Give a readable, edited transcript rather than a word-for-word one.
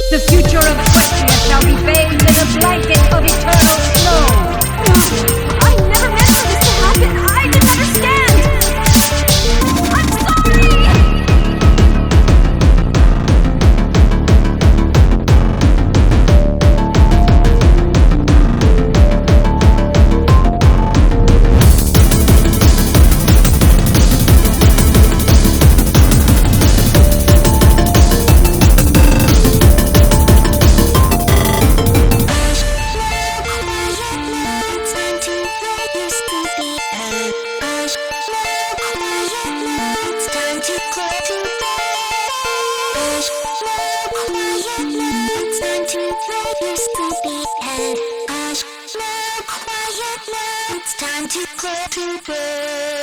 The future of Equestria shall be bathed in a blanket of eternal snow. No, I never meant for this to happen. I didn't understand. I'm sorry. It's time to clear to bed.